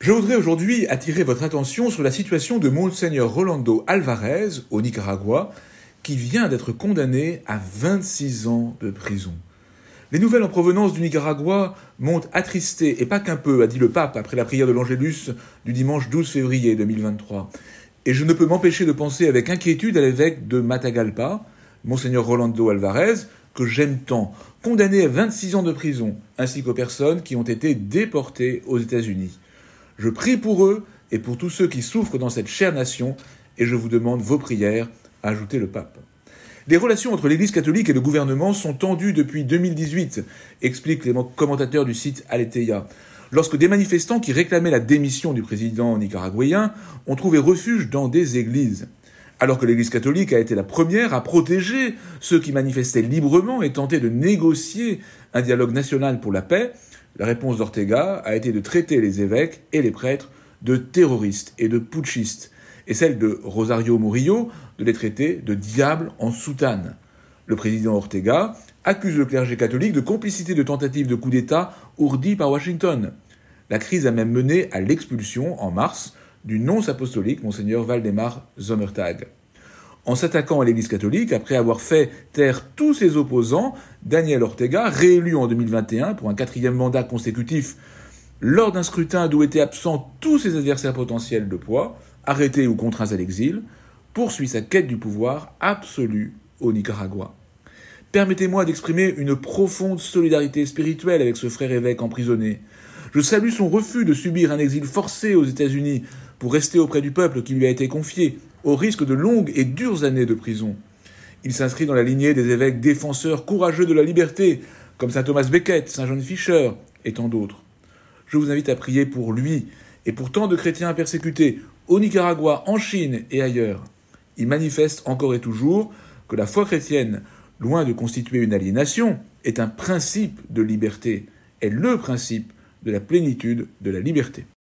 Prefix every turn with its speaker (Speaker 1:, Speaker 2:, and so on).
Speaker 1: Je voudrais aujourd'hui attirer votre attention sur la situation de Monseigneur Rolando Alvarez au Nicaragua, qui vient d'être condamné à 26 ans de prison. Les nouvelles en provenance du Nicaragua m'ont attristé, et pas qu'un peu, a dit le pape après la prière de l'Angélus du dimanche 12 février 2023. Et je ne peux m'empêcher de penser avec inquiétude à l'évêque de Matagalpa, Monseigneur Rolando Alvarez, que j'aime tant, condamné à 26 ans de prison, ainsi qu'aux personnes qui ont été déportées aux États-Unis. Je prie pour eux et pour tous ceux qui souffrent dans cette chère nation, et je vous demande vos prières, a ajouté le pape. Les relations entre l'Église catholique et le gouvernement sont tendues depuis 2018, expliquent les commentateurs du site Aleteia, lorsque des manifestants qui réclamaient la démission du président nicaraguayen ont trouvé refuge dans des églises. Alors que l'Église catholique a été la première à protéger ceux qui manifestaient librement et tentaient de négocier un dialogue national pour la paix, la réponse d'Ortega a été de traiter les évêques et les prêtres de terroristes et de putschistes, et celle de Rosario Murillo de les traiter de diables en soutane. Le président Ortega accuse le clergé catholique de complicité de tentatives de coup d'État ourdies par Washington. La crise a même mené à l'expulsion, en mars, du nonce apostolique, Monseigneur Valdemar Sommertag. En s'attaquant à l'Église catholique, après avoir fait taire tous ses opposants, Daniel Ortega, réélu en 2021 pour un 4e mandat consécutif, lors d'un scrutin d'où étaient absents tous ses adversaires potentiels de poids, arrêtés ou contraints à l'exil, poursuit sa quête du pouvoir absolu au Nicaragua. Permettez-moi d'exprimer une profonde solidarité spirituelle avec ce frère évêque emprisonné. Je salue son refus de subir un exil forcé aux États-Unis pour rester auprès du peuple qui lui a été confié, au risque de longues et dures années de prison. Il s'inscrit dans la lignée des évêques défenseurs courageux de la liberté, comme saint Thomas Becket, saint John Fisher et tant d'autres. Je vous invite à prier pour lui et pour tant de chrétiens persécutés, au Nicaragua, en Chine et ailleurs. Il manifeste encore et toujours que la foi chrétienne, loin de constituer une aliénation, est un principe de liberté, est le principe de la plénitude de la liberté.